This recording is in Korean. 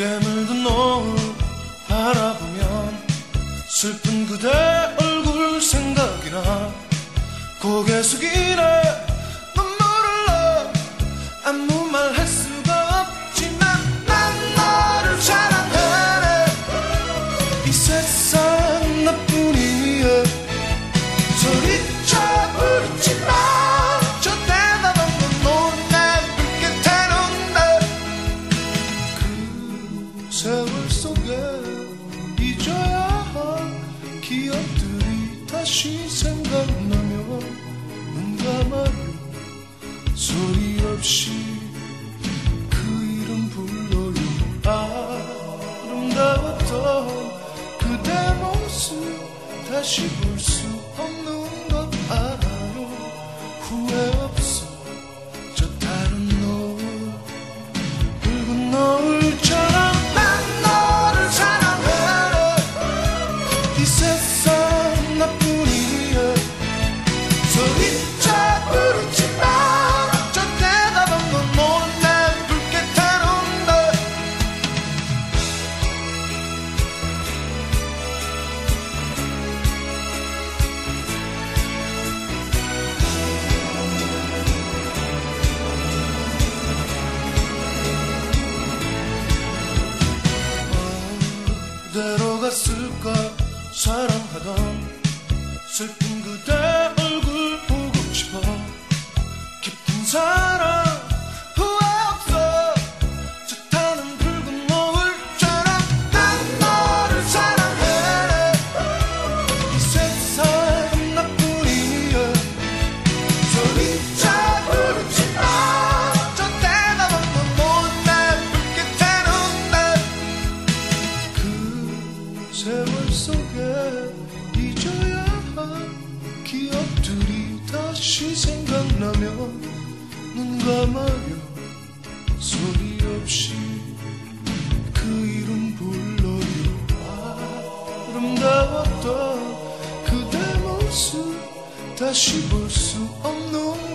깨물든 노을 바라보면 슬픈 그대 얼굴 생각이 나. 고개 숙이네 눈물을 나. 아무 말 할 수가 없지만 난 너를 사랑해. 이 세상 나뿐이야. 소리쳐 부르지 마. 저 대답한 건 너내 불빛에 눈데. 그 세월 속에 잊어야 할 기억들이 다시 생각나며 눈 감아요. 소리 없이 그 이름 불러요. 아름다웠던 그대 모습 다시 볼 수 없는 것 알아요. 후회 없어 저 다른 노을 붉은 노을처럼 난 너를 사랑해. 이 세상 나뿐이야. 소리쳐 부르지 마. 저 대답한 건 몰래 붉게 타는데. 어디로 갔을까 사랑하던 슬픈 그대 얼굴 보고 싶어. 깊은 사랑 후회 없어 저 타는 붉은 노을처럼 난 너를 사랑해. 이 세상 나뿐이야. 소리쳐 부르지 마. 저 대답한 건 몰래 불빛에 눈데. 그 세월 속에 잊어야 할 기억들이 다시 생각나며 눈 감아요. 소리 없이 그 이름 불러요. 아름다웠던 그대 모습 다시 볼 수 없는